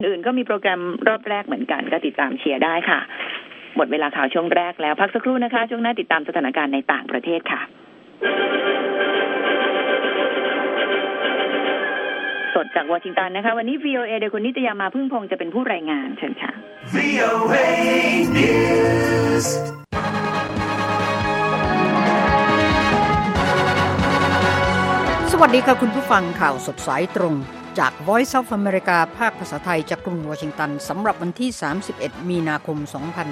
อื่นก็มีโปรแกรมรอบแรกเหมือนกันก็ติดตามเชียร์ได้ค่ะหมดเวลาข่าวช่วงแรกแล้วพักสักครู่นะคะช่วงหน้าติดตามสถานการณ์ในต่างประเทศค่ะสดจากวอชิงตันนะคะวันนี้ VOA โดยคุณนิตยามาพึ่งพงษ์จะเป็นผู้รายงานเชิญค่ะ VOA News สวัสดีค่ะคุณผู้ฟังข่าวสดสายตรงจาก Voice of America ภาคภาษาไทยจากกรุงวอชิงตันสำหรับวันที่31มีนาคม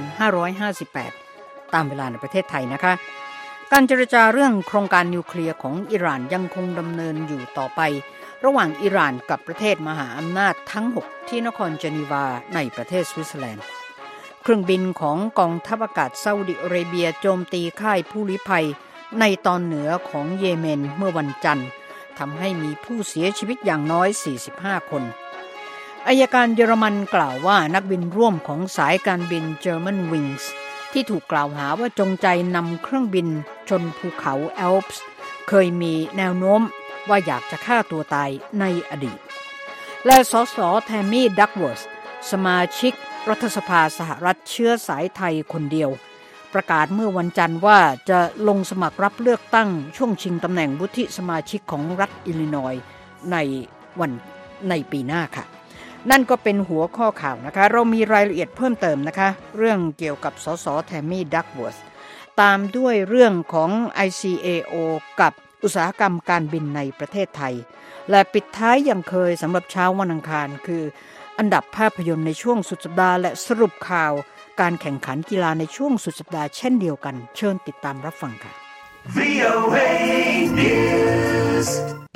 2558ตามเวลาในประเทศไทยนะคะการเจรจาเรื่องโครงการนิวเคลียร์ของอิหร่านยังคงดำเนินอยู่ต่อไประหว่างอิหร่านกับประเทศมหาอำนาจทั้ง6ที่นครเจนีวาในประเทศสวิตเซอร์แลนด์เครื่องบินของกองทัพอากาศซาอุดิอาระเบียโจมตีค่ายผู้ลี้ภัยในตอนเหนือของเยเมนเมื่อวันจันทร์ทำให้มีผู้เสียชีวิตอย่างน้อย45คนอัยการเยอรมันกล่าวว่านักบินร่วมของสายการบิน German Wings ที่ถูกกล่าวหาว่าจงใจนำเครื่องบินชนภูเขาแอลป์เคยมีแนวโน้มว่าอยากจะฆ่าตัวตายในอดีตและสสแทมมี่ดักเวิร์ธสมาชิกรัฐสภาสหรัฐเชื้อสายไทยคนเดียวประกาศเมื่อวันจันทร์ว่าจะลงสมัครรับเลือกตั้งช่วงชิงตำแหน่งวุฒิสมาชิกของรัฐอิลลินอยส์ในปีหน้าค่ะนั่นก็เป็นหัวข้อข่าวนะคะเรามีรายละเอียดเพิ่มเติมนะคะเรื่องเกี่ยวกับสสแทมมี่ดักเวิร์ธตามด้วยเรื่องของ ICAO กับอุตสาหกรรมการบินในประเทศไทยและปิดท้ายอย่างเคยสำหรับเช้าวันอังคารคืออันดับภาพยนตร์ในช่วงสุดสัปดาห์และสรุปข่าวการแข่งขันกีฬาในช่วงสุดสัปดาห์เช่นเดียวกันเชิญติดตามรับฟังค่ะ VOA News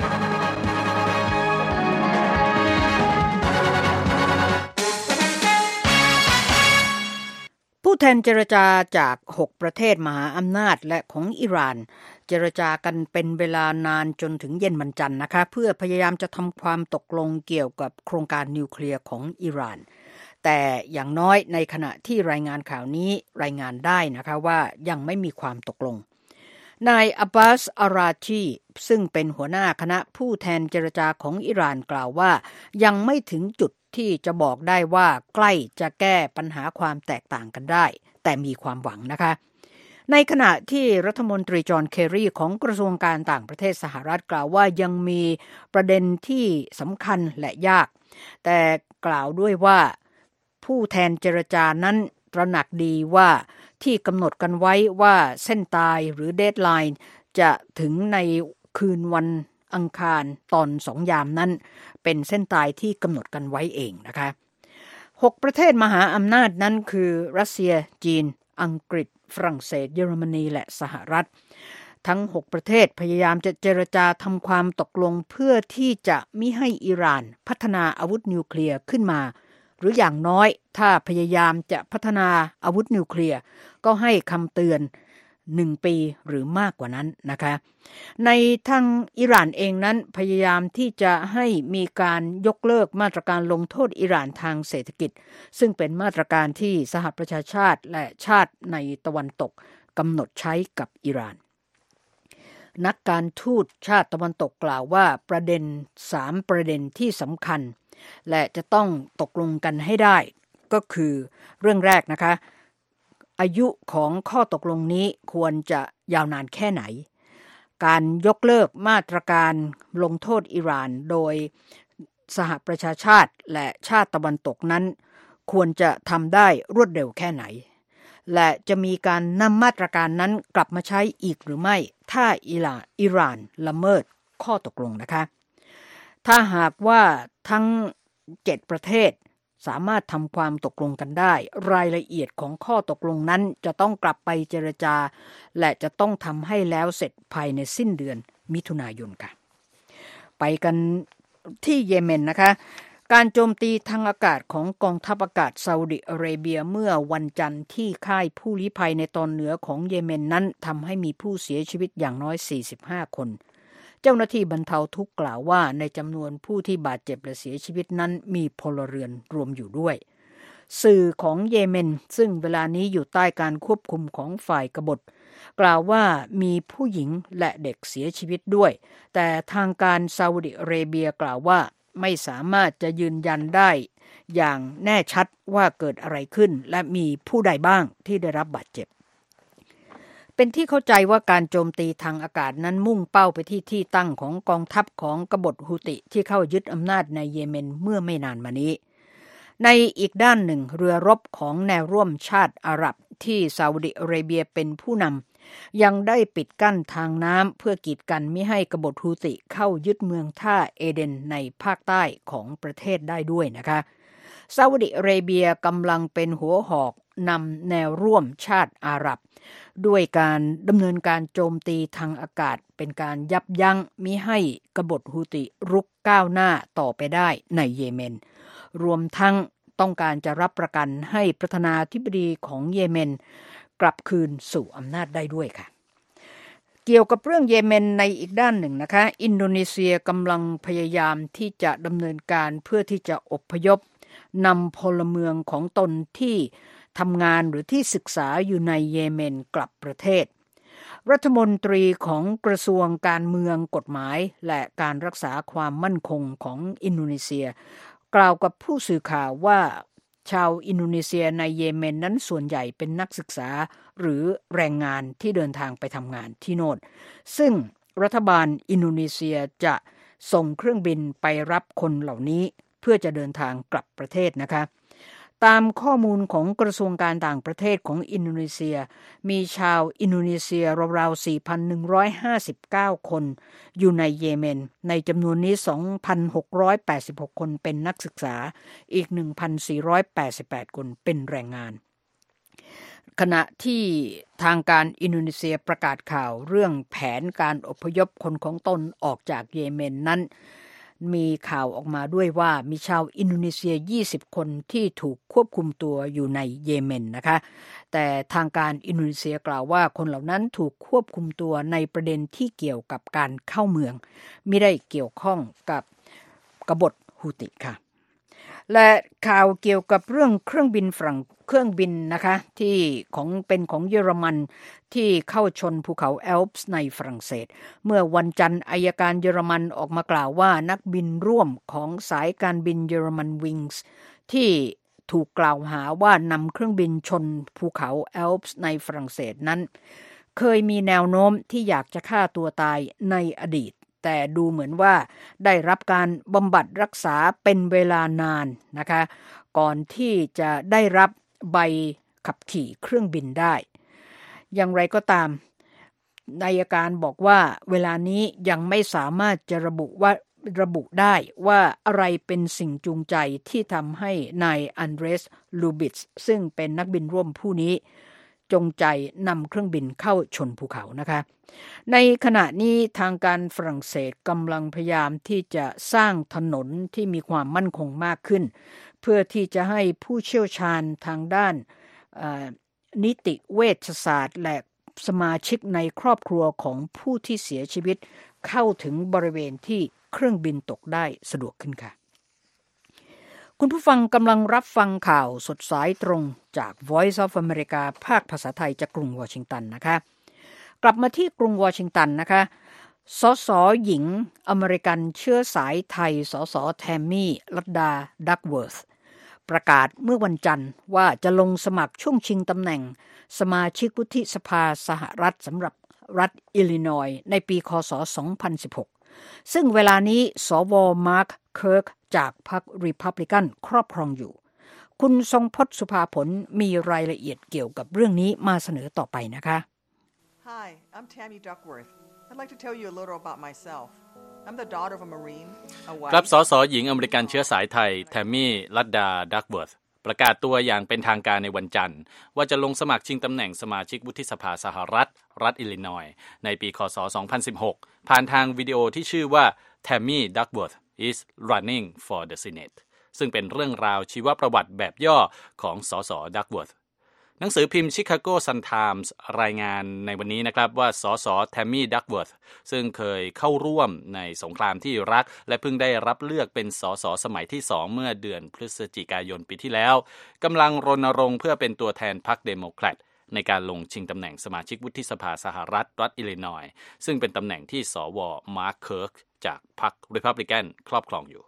ผู้แทนเจรจาจาก6ประเทศมหาอำนาจและของอิหร่านเจรจากันเป็นเวลานานจนถึงเย็นวันจันทร์นะคะเพื่อพยายามจะทำความตกลงเกี่ยวกับโครงการนิวเคลียร์ของอิหร่านแต่อย่างน้อยในขณะที่รายงานข่าวนี้รายงานได้นะคะว่ายังไม่มีความตกลงนายอับบาสอาราชีซึ่งเป็นหัวหน้าคณะผู้แทนเจรจาของอิหร่านกล่าวว่ายังไม่ถึงจุดที่จะบอกได้ว่าใกล้จะแก้ปัญหาความแตกต่างกันได้แต่มีความหวังนะคะในขณะที่รัฐมนตรีจอห์นเคอรีของกระทรวงการต่างประเทศสหรัฐกล่าวว่ายังมีประเด็นที่สำคัญและยากแต่กล่าวด้วยว่าผู้แทนเจรจานั้นตระหนักดีว่าที่กำหนดกันไว้ว่าเส้นตายหรือเดดไลน์จะถึงในคืนวันอังคารตอน2 ยามนั้นเป็นเส้นตายที่กำหนดกันไว้เองนะคะ6ประเทศมหาอำนาจนั้นคือรัสเซียจีนอังกฤษฝรั่งเศสเยอรมนีและสหรัฐทั้ง6ประเทศพยายามจะเจรจาทำความตกลงเพื่อที่จะมิให้อิหร่านพัฒนาอาวุธนิวเคลียร์ขึ้นมาหรืออย่างน้อยถ้าพยายามจะพัฒนาอาวุธนิวเคลียร์ก็ให้คำเตือน1 ปีหรือมากกว่านั้นนะคะในทางอิหร่านเองนั้นพยายามที่จะให้มีการยกเลิกมาตรการลงโทษอิหร่านทางเศรษฐกิจซึ่งเป็นมาตรการที่สหประชาชาติและชาติในตะวันตกกำหนดใช้กับอิหร่านนักการทูตชาติตะวันตกกล่าวว่า3 ประเด็นที่สำคัญและจะต้องตกลงกันให้ได้ก็คือเรื่องแรกนะคะอายุของข้อตกลงนี้ควรจะยาวนานแค่ไหนการยกเลิกมาตรการลงโทษอิหร่านโดยสหประชาชาติและชาติตะวันตกนั้นควรจะทำได้รวดเร็วแค่ไหนและจะมีการนำมาตรการนั้นกลับมาใช้อีกหรือไม่ถ้าอิหร่านละเมิดข้อตกลงนะคะถ้าหากว่าทั้ง7ประเทศสามารถทำความตกลงกันได้รายละเอียดของข้อตกลงนั้นจะต้องกลับไปเจรจาและจะต้องทำให้แล้วเสร็จภายในสิ้นเดือนมิถุนายนค่ะไปกันที่เยเมนนะคะการโจมตีทางอากาศของกองทัพอากาศซาอุดิอาระเบียเมื่อวันจันทร์ที่ค่ายผู้ลี้ภัยในตอนเหนือของเยเมนนั้นทำให้มีผู้เสียชีวิตอย่างน้อย45คนเจ้าหน้าที่บรรเทาทุกข์กล่าวว่าในจำนวนผู้ที่บาดเจ็บและเสียชีวิตนั้นมีพลเรือนรวมอยู่ด้วยสื่อของเยเมนซึ่งเวลานี้อยู่ใต้การควบคุมของฝ่ายกบฏกล่าวว่ามีผู้หญิงและเด็กเสียชีวิตด้วยแต่ทางการซาอุดิอาระเบียกล่าวว่าไม่สามารถจะยืนยันได้อย่างแน่ชัดว่าเกิดอะไรขึ้นและมีผู้ใดบ้างที่ได้รับบาดเจ็บเป็นที่เข้าใจว่าการโจมตีทางอากาศนั้นมุ่งเป้าไปที่ที่ตั้งของกองทัพของกบฏฮูติที่เข้ายึดอำนาจในเยเมนเมื่อไม่นานมานี้ในอีกด้านหนึ่งเรือรบของแนวร่วมชาติอาหรับที่ซาอุดิอาระเบียเป็นผู้นำยังได้ปิดกั้นทางน้ำเพื่อกีดกันไม่ให้กบฏฮูติเข้ายึดเมืองท่าเอเดนในภาคใต้ของประเทศได้ด้วยนะคะซาอุดิอาระเบียกำลังเป็นหัวหอกนำแนวร่วมชาติอาหรับด้วยการดำเนินการโจมตีทางอากาศเป็นการยับยั้งมิให้กบฏฮูติรุกก้าวหน้าต่อไปได้ในเยเมนรวมทั้งต้องการจะรับประกันให้ประธานาธิบดีของเยเมนกลับคืนสู่อำนาจได้ด้วยค่ะเกี่ยวกับเรื่องเยเมนในอีกด้านหนึ่งนะคะอินโดนีเซียกำลังพยายามที่จะดำเนินการเพื่อที่จะอพยพนำพลเมืองของตนที่ทำงานหรือที่ศึกษาอยู่ในเยเมนกลับประเทศรัฐมนตรีของกระทรวงการเมืองกฎหมายและการรักษาความมั่นคงของอินโดนีเซียกล่าวกับผู้สื่อข่าวว่าชาวอินโดนีเซียในเยเมนนั้นส่วนใหญ่เป็นนักศึกษาหรือแรงงานที่เดินทางไปทำงานที่โน่นซึ่งรัฐบาลอินโดนีเซียจะส่งเครื่องบินไปรับคนเหล่านี้เพื่อจะเดินทางกลับประเทศนะคะตามข้อมูลของกระทรวงการต่างประเทศของอินโดนีเซียมีชาวอินโดนีเซียราวๆ 4,159 คนอยู่ในเยเมนในจำนวนนี้ 2,686 คนเป็นนักศึกษาอีก 1,488 คนเป็นแรงงานขณะที่ทางการอินโดนีเซียประกาศข่าวเรื่องแผนการอพยพคนของตนออกจากเยเมนนั้นมีข่าวออกมาด้วยว่ามีชาวอินโดนีเซีย20คนที่ถูกควบคุมตัวอยู่ในเยเมนนะคะแต่ทางการอินโดนีเซียกล่าวว่าคนเหล่านั้นถูกควบคุมตัวในประเด็นที่เกี่ยวกับการเข้าเมืองไม่ได้เกี่ยวข้องกับกบฏฮูติค่ะและข่าวเกี่ยวกับเรื่องเครื่องบินนะคะที่เป็นของเยอรมันที่เข้าชนภูเขาแอลป์ในฝรั่งเศสเมื่อวันจันทร์อัยการเยอรมันออกมากล่าวว่านักบินร่วมของสายการบินเยอรมันวิงส์ที่ถูกกล่าวหาว่านำเครื่องบินชนภูเขาแอลป์ในฝรั่งเศสนั้นเคยมีแนวโน้มที่อยากจะฆ่าตัวตายในอดีตแต่ดูเหมือนว่าได้รับการบำบัดรักษาเป็นเวลานานนะคะก่อนที่จะได้รับใบขับขี่เครื่องบินได้อย่างไรก็ตามอัยการบอกว่าเวลานี้ยังไม่สามารถจะระบุได้ว่าอะไรเป็นสิ่งจูงใจที่ทำให้นายอันเดรส ลูบิตส์ซึ่งเป็นนักบินร่วมผู้นี้จงใจนำเครื่องบินเข้าชนภูเขานะคะในขณะนี้ทางการฝรั่งเศสกำลังพยายามที่จะสร้างถนนที่มีความมั่นคงมากขึ้นเพื่อที่จะให้ผู้เชี่ยวชาญทางด้านนิติเวชศาสตร์และสมาชิกในครอบครัวของผู้ที่เสียชีวิตเข้าถึงบริเวณที่เครื่องบินตกได้สะดวกขึ้นค่ะคุณผู้ฟังกำลังรับฟังข่าวสดสายตรงจาก Voice of America ภาคภาษาไทยจากกรุงวอชิงตันนะคะกลับมาที่กรุงวอชิงตันนะคะสสหญิงอเมริกันเชื้อสายไทยสสแทมมี่ลัดดาดักเวิร์ธประกาศเมื่อวันจันทร์ว่าจะลงสมัครช่วงชิงตำแหน่งสมาชิกวุฒิสภาสหรัฐสำหรับรัฐอิลลินอยส์ในปีคศ 2016 ซึ่งเวลานี้สว.มาร์ค เคิร์กจากพรรครีพับลิกันครอบครองอยู่คุณทรงพจน์สุภาผลมีรายละเอียดเกี่ยวกับเรื่องนี้มาเสนอต่อไปนะคะ Hi, I'm Tammy Duckworth. I'd like to tell you a little about myself. I'm the daughter of a Marine, a wife. ครับสสหญิงอเมริกันเชื้อสายไทยแทมมี่ลัดดาดักเวิร์ธประกาศตัวอย่างเป็นทางการในวันจันทร์ว่าจะลงสมัครชิงตำแหน่งสมาชิกวุฒิสภาสหรัฐรัฐอิลลินอยส์ในปีคศ 2016 ผ่านทางวิดีโอที่ชื่อว่า Tammy Duckworth is running for the Senate ซึ่งเป็นเรื่องราวชีวประวัติแบบย่อของสสดักเวิร์ธหนังสือพิมพ์ Chicago Sun-Times รายงานในวันนี้นะครับว่าสสแทมมี่ดักเวิร์ธซึ่งเคยเข้าร่วมในสงครามที่อิรักและเพิ่งได้รับเลือกเป็นสสสมัยที่2เมื่อเดือนพฤศจิกายนปีที่แล้วกำลังรณรงค์เพื่อเป็นตัวแทนพรรคเดโมแครตในการลงชิงตำแหน่งสมาชิกวุฒิสภาสหรัฐรัฐอิลลินอยส์ซึ่งเป็นตำแหน่งที่สว.มาร์ค เคิร์กจากพรรครีพับลิกันครอบครองอยู่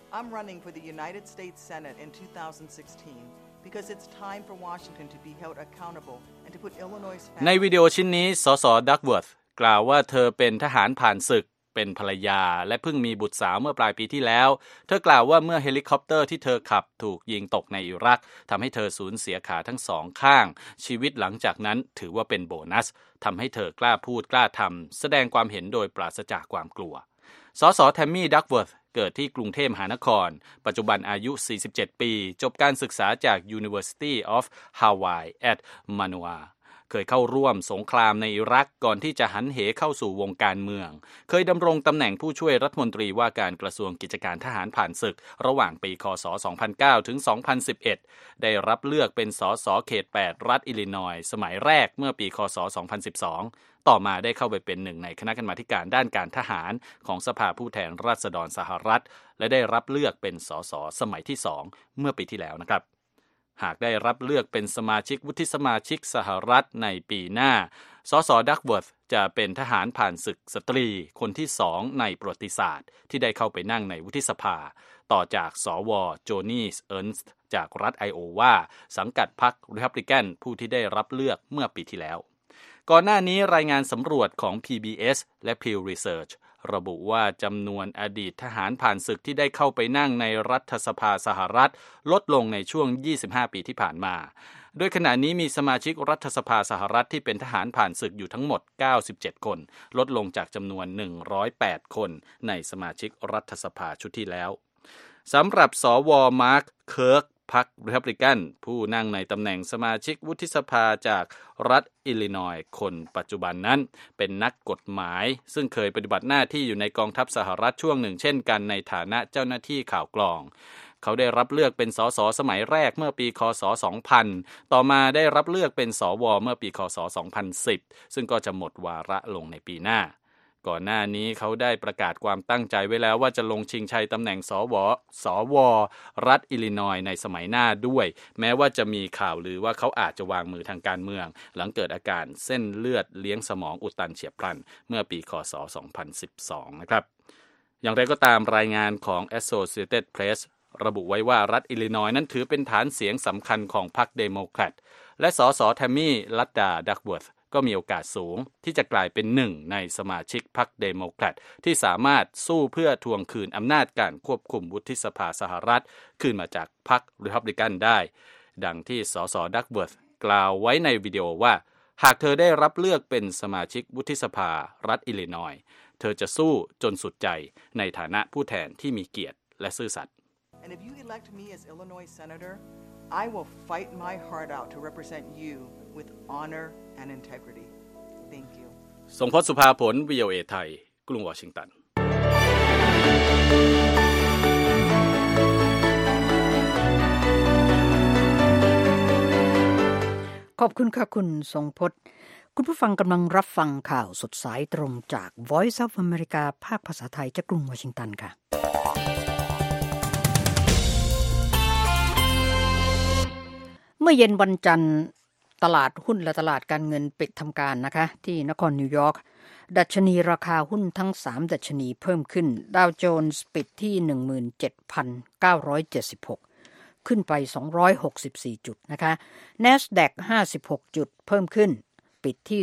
I'm running for the United States Senate in 2016 because it's time for Washington to be held accountable and to put Illinois ในวิดีโอชิ้นนี้สสดักเวิร์ธกล่าวว่าเธอเป็นทหารผ่านศึกเป็นภรรยาและเพิ่งมีบุตรสาวเมื่อปลายปีที่แล้วเธอกล่าวว่าเมื่อเฮลิคอปเตอร์ที่เธอขับถูกยิงตกในอิรักทำให้เธอสูญเสียขาทั้งสองข้างชีวิตหลังจากนั้นถือว่าเป็นโบนัสทำให้เธอกล้าพูดกล้าทำแสดงความเห็นโดยปราศจากความกลัวสสแทมมี่ดักเวิร์ธเกิดที่กรุงเทพมหานครปัจจุบันอายุ47ปีจบการศึกษาจาก University of Hawaii at Manoaเคยเข้าร่วมสงครามในอิรักก่อนที่จะหันเหเข้าสู่วงการเมืองเคยดำรงตำแหน่งผู้ช่วยรัฐมนตรีว่าการกระทรวงกิจการทหารผ่านศึกระหว่างปีคศ 2009 ถึง 2011 ได้รับเลือกเป็นสสเขต 8 รัฐอิลลินอยส์สมัยแรกเมื่อปีคศ 2012 ต่อมาได้เข้าไปเป็นหนึ่งในคณะกรรมาธิการด้านการทหารของสภาผู้แทนราษฎรสหรัฐและได้รับเลือกเป็นสสสมัยที่ 2 เมื่อปีที่แล้วนะครับหากได้รับเลือกเป็นสมาชิกวุฒิสมาชิกสหรัฐในปีหน้าสสดักเวิร์ธจะเป็นทหารผ่านศึกสตรีคนที่2ในประวัติศาสตร์ที่ได้เข้าไปนั่งในวุฒิสภาต่อจากสวโจนีสเอิร์นสต์จากรัฐไอโอวาสังกัดพรรครีพับลิกันผู้ที่ได้รับเลือกเมื่อปีที่แล้วก่อนหน้านี้รายงานสำรวจของ PBS และ Pew Research ระบุว่าจำนวนอดีตทหารผ่านศึกที่ได้เข้าไปนั่งในรัฐสภาสหรัฐลดลงในช่วง25ปีที่ผ่านมาโดยขณะนี้มีสมาชิกรัฐสภาสหรัฐที่เป็นทหารผ่านศึกอยู่ทั้งหมด97คนลดลงจากจำนวน108คนในสมาชิกรัฐสภาชุดที่แล้วสำหรับสวมาร์คเคิร์กพรรครีพับลิกันผู้นั่งในตำแหน่งสมาชิกวุฒิสภาจากรัฐอิลลินอยส์คนปัจจุบันนั้นเป็นนักกฎหมายซึ่งเคยปฏิบัติหน้าที่อยู่ในกองทัพสหรัฐช่วงหนึ่งเช่นกันในฐานะเจ้าหน้าที่ข่าวกรองเขาได้รับเลือกเป็นสสสมัยแรกเมื่อปีคศ 2000 ต่อมาได้รับเลือกเป็นสวเมื่อปีคศ 2010 ซึ่งก็จะหมดวาระลงในปีหน้าก่อนหน้านี้เขาได้ประกาศความตั้งใจไว้แล้วว่าจะลงชิงชัยตำแหน่งสวรัฐอิลลินอยส์ในสมัยหน้าด้วยแม้ว่าจะมีข่าวลือว่าเขาอาจจะวางมือทางการเมืองหลังเกิดอาการเส้นเลือดเลี้ยงสมองอุดตันเฉียบพลันเมื่อปีคศ 2012 นะครับอย่างไรก็ตามรายงานของ Associated Press ระบุไว้ว่ารัฐอิลลินอยส์นั้นถือเป็นฐานเสียงสำคัญของพรรคเดโมแครตและสสแทมมี่ลัดดาดักเวิร์ธก็มีโอกาสสูงที่จะกลายเป็นหนึ่งในสมาชิกพรรคเดโมแครตที่สามารถสู้เพื่อทวงคืนอำนาจการควบคุมวุฒิสภาสหรัฐคืนมาจากพรรครีพับลิกันได้ดังที่สสดักเวิร์ธกล่าวไว้ในวิดีโอว่าหากเธอได้รับเลือกเป็นสมาชิกวุฒิสภารัฐอิลลินอยส์เธอจะสู้จนสุดใจในฐานะผู้แทนที่มีเกียรติและซื่อสัตย์ And if you elect me as Illinois Senator, I will fight my heart out to represent you with honor and integrity. Thank you. ทรงพจน์สุภาผล VOA ไทยกรุงวอชิงตันขอบคุณค่ะคุณทรงพจน์คุณผู้ฟังกำลังรับฟังข่าวสดสายตรงจาก Voice of America ภาคภาษาไทยจากกรุงวอชิงตันค่ะเมื่อเย็นวันจันทร์ตลาดหุ้นและตลาดการเงินปิดทำการนะคะที่นครนิวยอร์กดัชนีราคาหุ้นทั้ง3ดัชนีเพิ่มขึ้นดาวโจนส์ปิดที่ 17,976 ขึ้นไป264จุดนะคะ NASDAQ 56จุดเพิ่มขึ้นปิดที่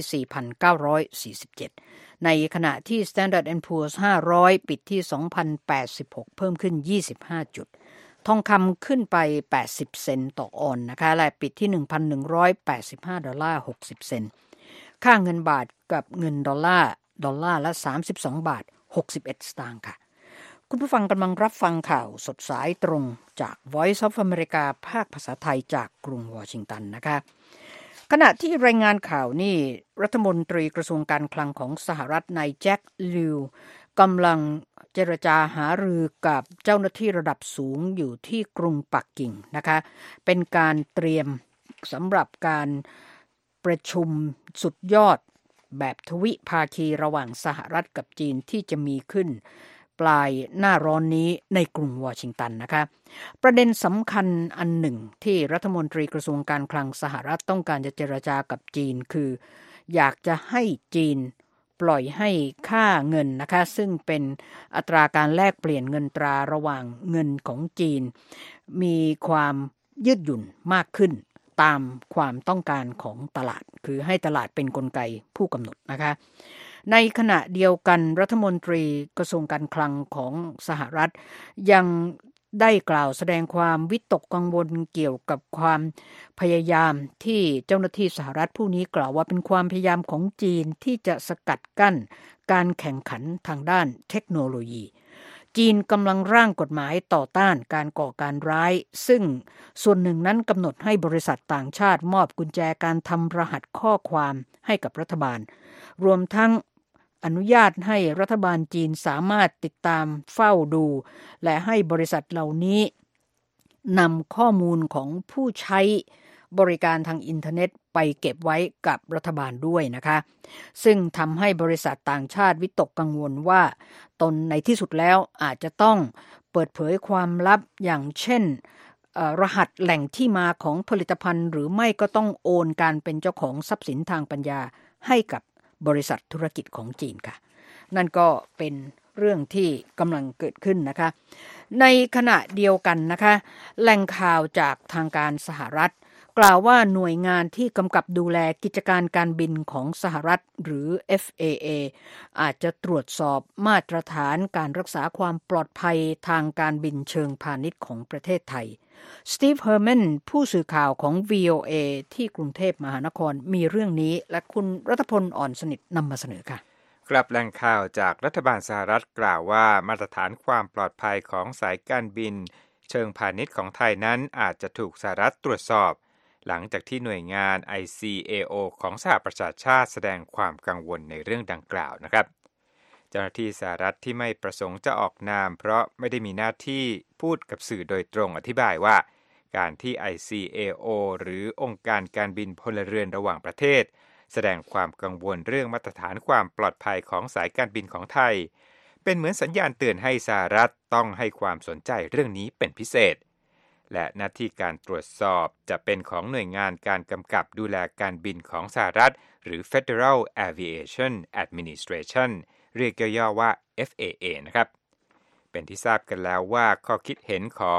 4,947 ในขณะที่ Standard & Poor's 500ปิดที่ 2,086 เพิ่มขึ้น25จุดทองคำขึ้นไป80เซนต์ต่อออนซ์นะคะและปิดที่ $1,185.60 ค่าเงินบาทกับเงินดอลลาร์ละ32บาท61สตางค์ค่ะคุณผู้ฟังกำลังรับฟังข่าวสดสายตรงจาก Voice of America ภาคภาษาไทยจากกรุงวอชิงตันนะคะขณะที่รายงานข่าวนี่รัฐมนตรีกระทรวงการคลังของสหรัฐนายแจ็คลิวกำลังเจรจาหารือกับเจ้าหน้าที่ระดับสูงอยู่ที่กรุงปักกิ่งนะคะเป็นการเตรียมสำหรับการประชุมสุดยอดแบบทวิภาคีระหว่างสหรัฐกับจีนที่จะมีขึ้นปลายหน้าร้อนนี้ในกรุงวอชิงตันนะคะประเด็นสำคัญอันหนึ่งที่รัฐมนตรีกระทรวงการคลังสหรัฐต้องการจะเจรจากับจีนคืออยากจะให้จีนปล่อยให้ค่าเงินนะคะซึ่งเป็นอัตราการแลกเปลี่ยนเงินตราระหว่างเงินของจีนมีความยืดหยุ่นมากขึ้นตามความต้องการของตลาดคือให้ตลาดเป็นกลไกผู้กำหนดนะคะในขณะเดียวกันรัฐมนตรีกระทรวงการคลังของสหรัฐยังได้กล่าวแสดงความวิตกกังวลเกี่ยวกับความพยายามที่เจ้าหน้าที่สหรัฐผู้นี้กล่าวว่าเป็นความพยายามของจีนที่จะสกัดกั้นการแข่งขันทางด้านเทคโนโลยีจีนกำลังร่างกฎหมายต่อต้านการก่อการร้ายซึ่งส่วนหนึ่งนั้นกำหนดให้บริษัทต่างชาติมอบกุญแจการทำรหัสข้อความให้กับรัฐบาลรวมทั้งอนุญาตให้รัฐบาลจีนสามารถติดตามเฝ้าดูและให้บริษัทเหล่านี้นำข้อมูลของผู้ใช้บริการทางอินเทอร์เน็ตไปเก็บไว้กับรัฐบาลด้วยนะคะซึ่งทำให้บริษัทต่างชาติวิตกกังวลว่าตนในที่สุดแล้วอาจจะต้องเปิดเผยความลับอย่างเช่นรหัสแหล่งที่มาของผลิตภัณฑ์หรือไม่ก็ต้องโอนการเป็นเจ้าของทรัพย์สินทางปัญญาให้กับบริษัทธุรกิจของจีนค่ะนั่นก็เป็นเรื่องที่กำลังเกิดขึ้นนะคะในขณะเดียวกันนะคะแหล่งข่าวจากทางการสหรัฐกล่าวว่าหน่วยงานที่กำกับดูแลกิจการการบินของสหรัฐหรือ FAA อาจจะตรวจสอบมาตรฐานการรักษาความปลอดภัยทางการบินเชิงพาณิชย์ของประเทศไทยสตีฟเฮอร์แมนผู้สื่อข่าวของ VOA ที่กรุงเทพมหานครมีเรื่องนี้และคุณรัฐพลอ่อนสนิทนำมาเสนอค่ะกลับแหล่งข่าวจากรัฐบาลสหรัฐกล่าวว่ามาตรฐานความปลอดภัยของสายการบินเชิงพาณิชย์ของไทยนั้นอาจจะถูกสหรัฐตรวจสอบหลังจากที่หน่วยงาน ICAO ของสหประชาชาติแสดงความกังวลในเรื่องดังกล่าวนะครับเจ้าหน้าที่สหรัฐที่ไม่ประสงค์จะออกนามเพราะไม่ได้มีหน้าที่พูดกับสื่อโดยตรงอธิบายว่าการที่ ICAO หรือองค์การการบินพลเรือนระหว่างประเทศแสดงความกังวลเรื่องมาตรฐานความปลอดภัยของสายการบินของไทยเป็นเหมือนสัญญาณเตือนให้สหรัฐต้องให้ความสนใจเรื่องนี้เป็นพิเศษและหน้าที่การตรวจสอบจะเป็นของหน่วยงานการกำกับดูแลการบินของสหรัฐหรือ Federal Aviation Administration เรียกย่อๆว่า FAA นะครับเป็นที่ทราบกันแล้วว่าข้อคิดเห็นของ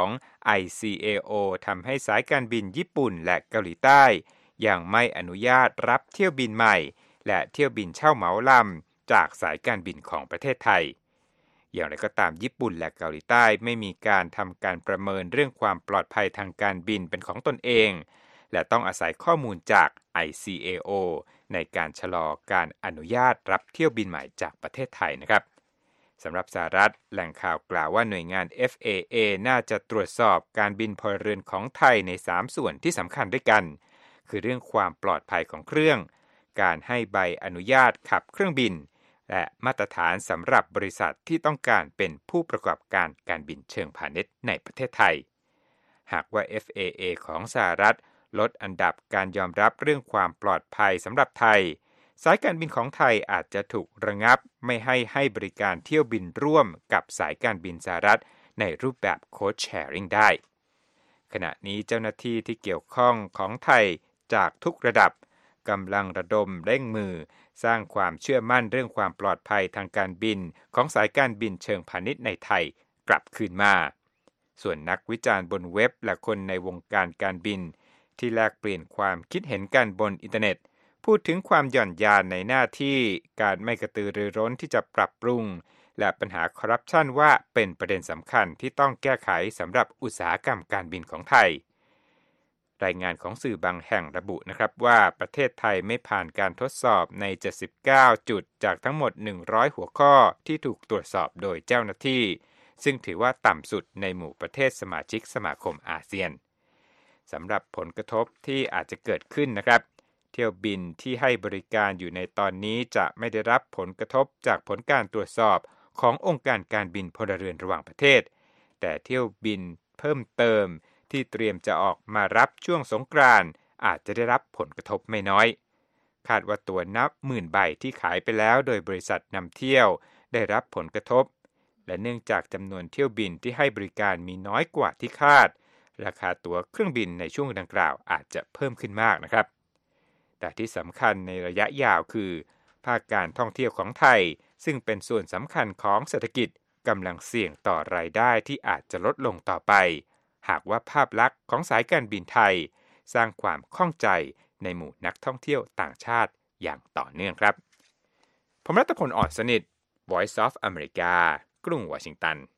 ICAO ทำให้สายการบินญี่ปุ่นและเกาหลีใต้ยังไม่อนุญาตรับเที่ยวบินใหม่และเที่ยวบินเช่าเหมาลำจากสายการบินของประเทศไทยอย่างไรก็ตามญี่ปุ่นและเกาหลีใต้ไม่มีการทำการประเมินเรื่องความปลอดภัยทางการบินเป็นของตนเองและต้องอาศัยข้อมูลจาก ICAO ในการชะลอการอนุญาตรับเที่ยวบินใหม่จากประเทศไทยนะครับสำหรับสหรัฐแหล่งข่าวกล่าวว่าหน่วยงาน FAA น่าจะตรวจสอบการบินพลเรือนของไทยใน3ส่วนที่สำคัญด้วยกันคือเรื่องความปลอดภัยของเครื่องการให้ใบอนุญาตขับเครื่องบินและมาตรฐานสำหรับบริษัทที่ต้องการเป็นผู้ประกอบการการบินเชิงพาณิชย์ในประเทศไทยหากว่า FAA ของสหรัฐลดอันดับการยอมรับเรื่องความปลอดภัยสำหรับไทยสายการบินของไทยอาจจะถูกระงับไม่ให้บริการเที่ยวบินร่วมกับสายการบินสหรัฐในรูปแบบโค้ชแชร์ริ่งได้ขณะนี้เจ้าหน้าที่ที่เกี่ยวข้องของไทยจากทุกระดับกำลังระดมเร่งมือสร้างความเชื่อมั่นเรื่องความปลอดภัยทางการบินของสายการบินเชิงพาณิชย์ในไทยกลับคืนมาส่วนนักวิจารณ์บนเว็บและคนในวงการการบินที่แลกเปลี่ยนความคิดเห็นกันบนอินเทอร์เน็ตพูดถึงความหย่อนยานในหน้าที่การไม่กระตือรือร้นที่จะปรับปรุงและปัญหาคอร์รัปชันว่าเป็นประเด็นสำคัญที่ต้องแก้ไขสำหรับอุตสาหกรรมการบินของไทยรายงานของสื่อบางแห่งระบุนะครับว่าประเทศไทยไม่ผ่านการทดสอบใน79จุดจากทั้งหมด100หัวข้อที่ถูกตรวจสอบโดยเจ้าหน้าที่ซึ่งถือว่าต่ำสุดในหมู่ประเทศสมาชิกสมาคมอาเซียนสำหรับผลกระทบที่อาจจะเกิดขึ้นนะครับเที่ยวบินที่ให้บริการอยู่ในตอนนี้จะไม่ได้รับผลกระทบจากผลการตรวจสอบขององค์การการบินพลเรือนระหว่างประเทศแต่เที่ยวบินเพิ่มเติมที่เตรียมจะออกมารับช่วงสงกรานต์อาจจะได้รับผลกระทบไม่น้อยคาดว่าตั๋วนับหมื่นใบที่ขายไปแล้วโดยบริษัทนำเที่ยวได้รับผลกระทบและเนื่องจากจำนวนเที่ยวบินที่ให้บริการมีน้อยกว่าที่คาดราคาตั๋วเครื่องบินในช่วงดังกล่าวอาจจะเพิ่มขึ้นมากนะครับแต่ที่สำคัญในระยะยาวคือภาคการท่องเที่ยวของไทยซึ่งเป็นส่วนสำคัญของเศรษฐกิจกำลังเสี่ยงต่อรายได้ที่อาจจะลดลงต่อไปหากว่าภาพลักษณ์ของสายการบินไทยสร้างความข้องใจในหมู่นักท่องเที่ยวต่างชาติอย่างต่อเนื่องครับผมรัตพล อ่อนสนิท Voice of America กรุงวอชิงตัน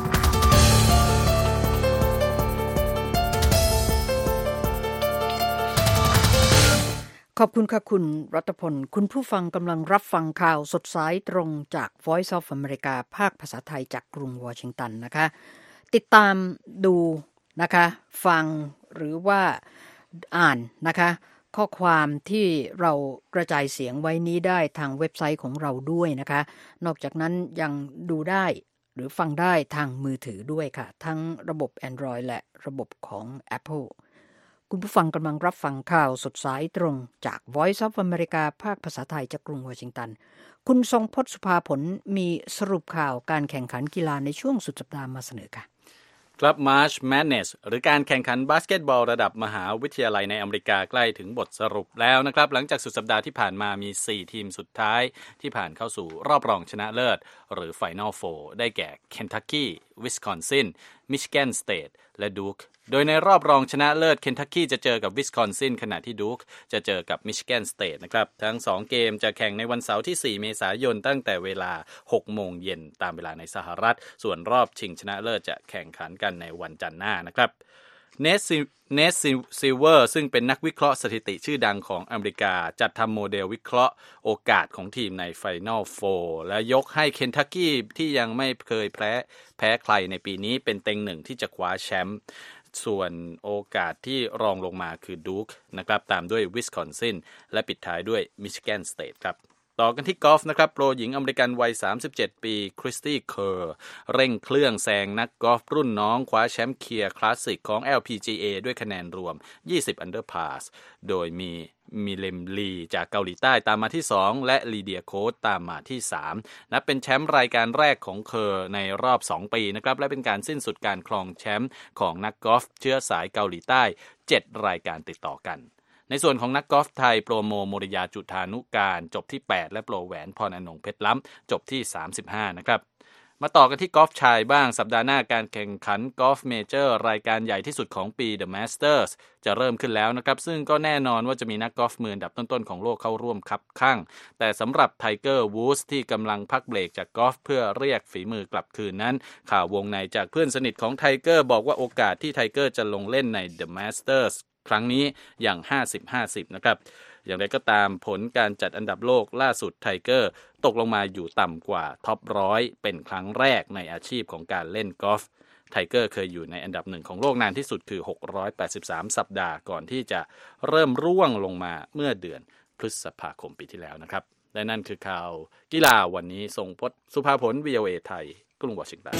ขอบคุณค่ะคุณรัตพลคุณผู้ฟังกำลังรับฟังข่าวสดสายตรงจาก Voice of America ภาคภาษาไทยจากกรุงวอชิงตันนะคะติดตามดูนะคะฟังหรือว่าอ่านนะคะข้อความที่เรากระจายเสียงไว้นี้ได้ทางเว็บไซต์ของเราด้วยนะคะนอกจากนั้นยังดูได้หรือฟังได้ทางมือถือด้วยค่ะทั้งระบบ Android และระบบของ Appleคุณผู้ฟังกำลังรับฟังข่าวสดสายตรงจาก Voice of America ภาคภาษาไทยจากกรุงวอชิงตันคุณทรงพจน์สุภาผลมีสรุปข่าวการแข่งขันกีฬาในช่วงสุดสัปดาห์มาเสนอค่ะครับ March Madness หรือการแข่งขันบาสเกตบอลระดับมหาวิทยาลัยในอเมริกาใกล้ถึงบทสรุปแล้วนะครับหลังจากสุดสัปดาห์ที่ผ่านมามี4ทีมสุดท้ายที่ผ่านเข้าสู่รอบรองชนะเลิศหรือ Final Four ได้แก่ Kentucky, Wisconsin, Michigan State และ Duke โดยในรอบรองชนะเลิศ Kentucky จะเจอกับ Wisconsin ขณะที่ Duke จะเจอกับ Michigan State นะครับทั้ง2เกมจะแข่งในวันเสาร์ที่4เมษายนตั้งแต่เวลา 6 โมงเย็นตามเวลาในสหรัฐส่วนรอบชิงชนะเลิศจะแข่งขันกันในวันจันทร์หน้านะครับเนสซิลเวอร์ซึ่งเป็นนักวิเคราะห์สถิติชื่อดังของอเมริกาจัดทำโมเดลวิเคราะห์โอกาสของทีมใน Final Four และยกให้เคนทักกี้ที่ยังไม่เคยแพ้ใครในปีนี้เป็นเต็งหนึ่งที่จะคว้าแชมป์ส่วนโอกาสที่รองลงมาคือดูคนะครับตามด้วยวิสคอนซินและปิดท้ายด้วยมิชิแกนสเตทครับต่อกันที่กอล์ฟนะครับโปรหญิงอเมริกันวัย37ปีคริสตี้เคอร์เร่งเครื่องแซงนักกอล์ฟรุ่นน้องคว้าแชมป์เคียร์คลาสสิกของ LPGA ด้วยคะแนนรวม20 อันเดอร์พาสโดยมีมิเลมลีจากเกาหลีใต้ตามมาที่2และลีเดียโค้ดตามมาที่3นับเป็นแชมป์รายการแรกของเคอร์ในรอบ2ปีนะครับและเป็นการสิ้นสุดการครองแชมป์ของนักกอล์ฟเชื้อสายเกาหลีใต้7รายการติดต่อกันในส่วนของนักกอล์ฟไทยโปรโมโมริยาจุฑานุการจบที่8และโปรแหวนพรอนงเพชรล้ำจบที่35นะครับมาต่อกันที่กอล์ฟชายบ้างสัปดาห์หน้าการแข่งขันกอล์ฟเมเจอร์รายการใหญ่ที่สุดของปี The Masters จะเริ่มขึ้นแล้วนะครับซึ่งก็แน่นอนว่าจะมีนักกอล์ฟมืออันดับต้นๆของโลกเข้าร่วมคับข้างแต่สำหรับไทเกอร์วูดส์ที่กำลังพักเบรกจากกอล์ฟเพื่อเรียกฝีมือกลับคืนนั้นข่าววงในจากเพื่อนสนิทของไทเกอร์บอกว่าโอกาสที่ไทเกอร์จะลงเล่นใน The Mastersครั้งนี้อย่าง 50-50 นะครับอย่างไรก็ตามผลการจัดอันดับโลกล่าสุดไทเกอร์ตกลงมาอยู่ต่ำกว่าท็อป100เป็นครั้งแรกในอาชีพของการเล่นกอล์ฟไทเกอร์เคยอยู่ในอันดับ1ของโลกนานที่สุดคือ683สัปดาห์ก่อนที่จะเริ่มร่วงลงมาเมื่อเดือนพฤษภาคมปีที่แล้วนะครับและนั่นคือข่าวกีฬาวันนี้ทรงพจน์สุภาผล VOA ไทยกรุงวอชิงตัน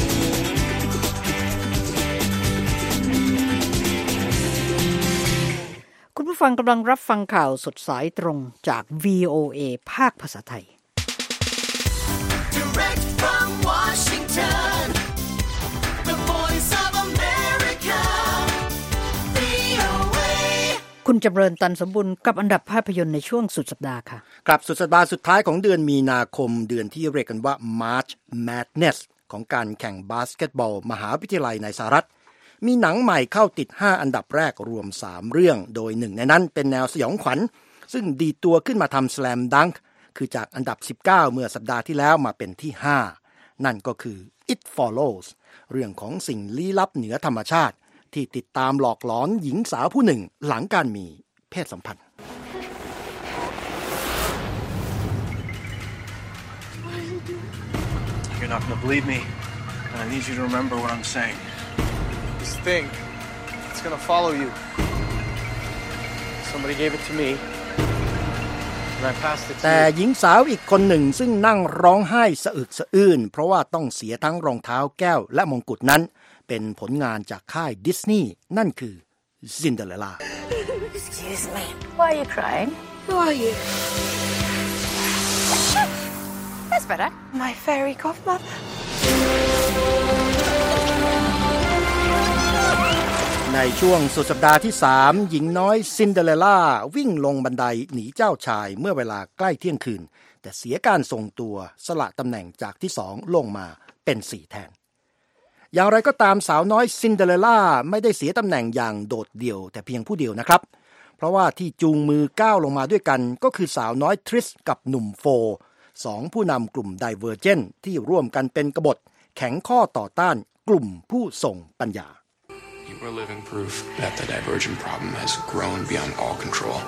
คุณผู้ฟังกำลังรับฟังข่าวสดสายตรงจาก VOA ภาคภาษาไทย Direct from Washington, the Voice of America, VOA คุณจำเริญตันสมบุญกับอันดับภาพยนตร์ในช่วงสุดสัปดาห์ค่ะครับสุดสัปดาห์สุดท้ายของเดือนมีนาคมเดือนที่เรียกกันว่า March Madness ของการแข่งบาสเกตบอลมหาวิทยาลัยในสหรัฐมีหนังใหม่เข้าติด5อันดับแรกรวม3เรื่องโดยหนึ่งในนั้นเป็นแนวสยองขวัญซึ่งดีตัวขึ้นมาทำ Slam Dunk คือจากอันดับ19เมื่อสัปดาห์ที่แล้วมาเป็นที่5นั่นก็คือ It Follows เรื่องของสิ่งลี้ลับเหนือธรรมชาติที่ติดตามหลอกหลอนหญิงสาวผู้หนึ่งหลังการมีเพศสัมพันธ์ You're not going to believe me and I need you to remember what I'm saying This thing, it's gonna follow you. Somebody gave it to me, and I passed it to you. แต่หญิงสาวอีกคนหนึ่งซึ่งนั่งร้องไห้สะอึกสะอื้นเพราะว่าต้องเสียทั้งรองเท้าแก้วและมงกุฎนั้นเป็นผลงานจากค่ายดิสนีย์นั่นคือซินเดอเรลล่า Excuse me. Why are you crying? Who are you? That's better. My fairy godmother. ในช่วงสุดสัปดาห์ที่3หญิงน้อยซินเดอเรลล่าวิ่งลงบันไดหนีเจ้าชายเมื่อเวลาใกล้เที่ยงคืนแต่เสียการทรงตัวสละตำแหน่งจากที่2ลงมาเป็น4แทนอย่างไรก็ตามสาวน้อยซินเดอเรลล่าไม่ได้เสียตำแหน่งอย่างโดดเดี่ยวแต่เพียงผู้เดียวนะครับเพราะว่าที่จูงมือก้าวลงมาด้วยกันก็คือสาวน้อยทริสกับหนุ่มโฟ2ผู้นำกลุ่มไดเวอร์เจนที่ร่วมกันเป็นกบฏแข็งข้อต่อต้านกลุ่มผู้ทรงปัญญา You are living proof that the divergent problem has grown beyond all control.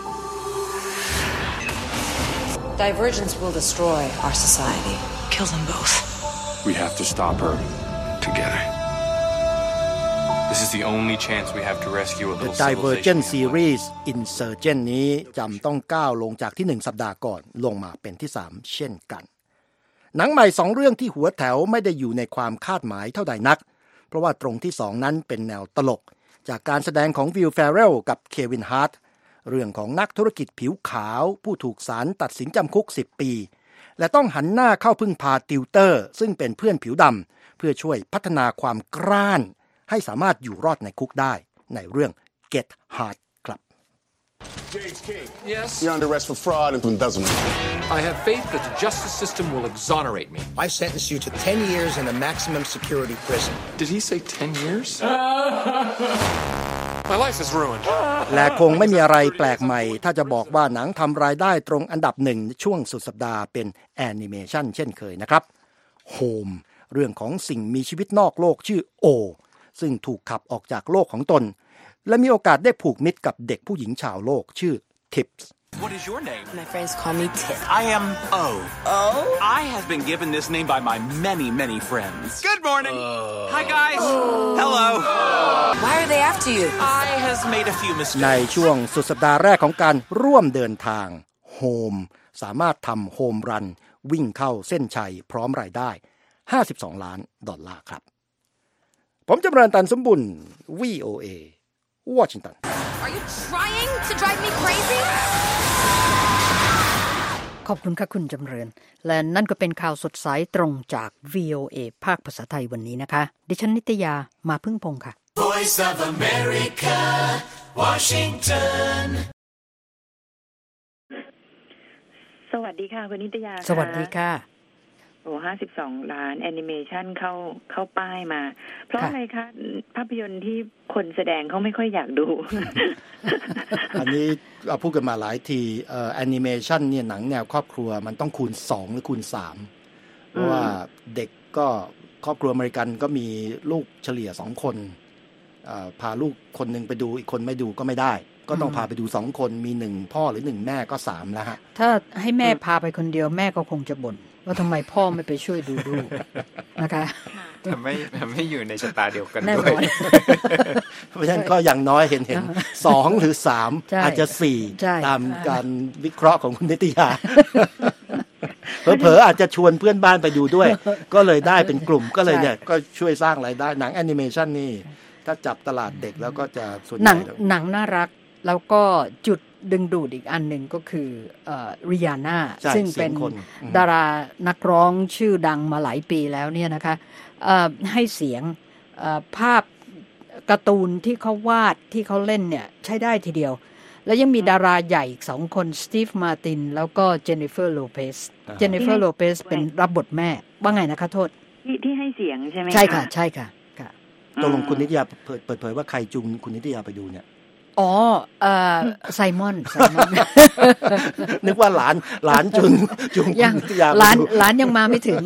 Divergence will destroy our society. Kill them both. We have to stop her together. This is the only chance we have to rescue a little The Divergent civilization. Series Insurgent นี้จำต้องก้าวลงจากที่1สัปดาห์ก่อนลงมาเป็นที่3เช่นกันหนังใหม่2เรื่องที่หัวแถวไม่ได้อยู่ในความคาดหมายเท่าใดนักเพราะว่าตรงที่2นั้นเป็นแนวตลกจากการแสดงของวิล แฟเรลกับเควิน ฮาร์ทเรื่องของนักธุรกิจผิวขาวผู้ถูกศาลตัดสินจำคุก10 ปีและต้องหันหน้าเข้าพึ่งพาติวเตอร์ซึ่งเป็นเพื่อนผิวดำเพื่อช่วยพัฒนาความกร้านให้สามารถอยู่รอดในคุกได้ในเรื่อง Get Hard ครับ James King. Yes? You're under arrest for fraud and embezzlement. I have faith that the justice system will exonerate me. I sentence you to 10 years in a maximum security prison. Did he say 10 years? My life is ruined. และคงไม่มีอะไรแปลกใหม่ถ้าจะบอกว่าหนังทำรายได้ตรงอันดับ1ช่วงสุดสัปดาห์เป็นแอนิเมชันเช่นเคยนะครับ Home เรื่องของสิ่งมีชีวิตนอกโลกชื่อโอซึ่งถูกขับออกจากโลกของตนและมีโอกาสได้ผูกมิตรกับเด็กผู้หญิงชาวโลกชื่อ Tips What is your name? My friends call me Tip. I am O. O? I have been given this name by my many friends. Good morning. Hi, guys. Hello. Why are they after you? I has made a few mistakes. ในช่วงสุดสัปดาห์แรกของการร่วมเดินทาง Home สามารถทำโฮมรันวิ่งเข้าเส้นชัยพร้อมรายได้$52 ล้านครับผมจำเริญตันสมบุญ VOA Washington Are you trying to drive me crazy? ขอบคุณค่ะคุณจำเริญและนั่นก็เป็นข่าวสดสายตรงจาก VOA ภาคภาษาไทยวันนี้นะคะดิฉันนิตยามาพึ่งพงษ์ค่ะ Voice of America Washington สวัสดีค่ะคุณนิตยาสวัสดีค่ะโอ้52 ล้านแอนิเมชันเข้าป้ายมาเพราะอะไรคะภาพยนตร์ที่คนแสดงเขาไม่ค่อยอยากดูอันนี้เราพูดกันมาหลายทีแอนิเมชันเนี่ยหนังแนวครอบครัวมันต้องคูณ2หรือคูณ3เพราะว่าเด็กก็ครอบครัวอเมริกันก็มีลูกเฉลี่ย2คนพาลูกคนนึงไปดูอีกคนไม่ดูก็ไม่ได้ก็ต้องพาไปดู2คนมี1พ่อหรือ1แม่ก็3แล้วฮะถ้าให้แม่พาไปคนเดียวแม่ก็คงจะบ่นว่าทำไมพ่อไม่ไปช่วยดูลูกนะคะทำไม่อยู่ในชะตาเดียวกันด้วยเพราะฉะนั้นก็อย่างน้อยเห็น2หรือ3อาจจะ4ตามการวิเคราะห์ของคุณนิตยาเผลอๆอาจจะชวนเพื่อนบ้านไปดูด้วยก็เลยได้เป็นกลุ่มก็เลยเนี่ยก็ช่วยสร้างรายได้หนังแอนิเมชันนี่ถ้าจับตลาดเด็กแล้วก็จะส่วนใหญ่หนังน่ารักแล้วก็จุดดึงดูดอีกอันหนึ่งก็คือริยาน่าซึ่งเป็นดารานักร้องชื่อดังมาหลายปีแล้วเนี่ยนะคะให้เสียงภาพการ์ตูนที่เขาวาดที่เขาเล่นเนี่ยใช้ได้ทีเดียวแล้วยังมีดาราใหญ่อีก2คนสตีฟมาร์ตินแล้วก็เจนนิเฟอร์โลเปสเป็นรับบทแม่ว่าไงนะคะโทษที่ให้เสียงใช่ไหมใช่ค่ะใช่ค่ะตกลงคุณนิตยาเปิดเผยว่าใครจูงคุณนิตยาไปดูเนี่ยอ๋อไซมอนนึกว่าหลานจุนยังหลานยังมาไม่ถึง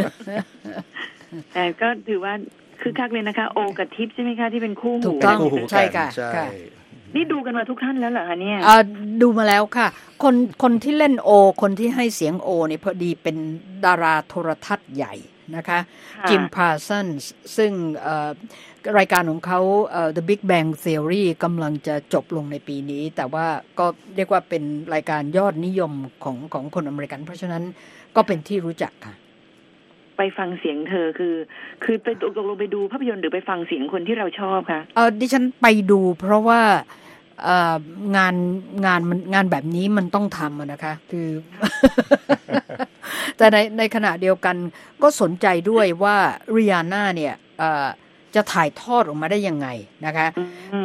แต่ก็ถือว่าคือคักเลยนะคะโอกับทิพย์ใช่ไหมคะที่เป็นคู่หูถูกต้องใช่ค่ะนี่ดูกันมาทุกท่านแล้วเหรอคะเนี่ยดูมาแล้วค่ะคนที่เล่นโอคนที่ให้เสียงโอเนี่ยพอดีเป็นดาราโทรทัศน์ใหญ่นะคะจิมพาร์สันซึ่งรายการของเขาThe Big Bang Theory กำลังจะจบลงในปีนี้แต่ว่าก็เรียกว่าเป็นรายการยอดนิยมของคนอเมริกันเพราะฉะนั้นก็เป็นที่รู้จักค่ะไปฟังเสียงเธอคือไปตกลงไปดูภาพยนตร์หรือไปฟังเสียงคนที่เราชอบคะดิฉันไปดูเพราะว่างานแบบนี้มันต้องทำนะคะคือ แต่ในขณะเดียวกันก็สนใจด้วยว่าริยาน่าเนี่ยจะถ่ายทอดออกมาได้ยังไงนะคะ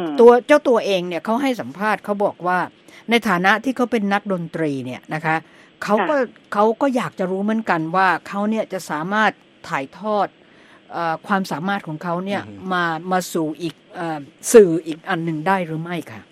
เจ้าตัวเองเนี่ยเขาให้สัมภาษณ์เขาบอกว่าในฐานะที่เขาเป็นนักดนตรีเนี่ยนะคะเขาก็อยากจะรู้เหมือนกันว่าเขาเนี่ยจะสามารถถ่ายทอดความสามารถของเขาเนี่ยมาสู่อีกสื่ออีกอันหนึ่งได้หรือไม่ค่ะ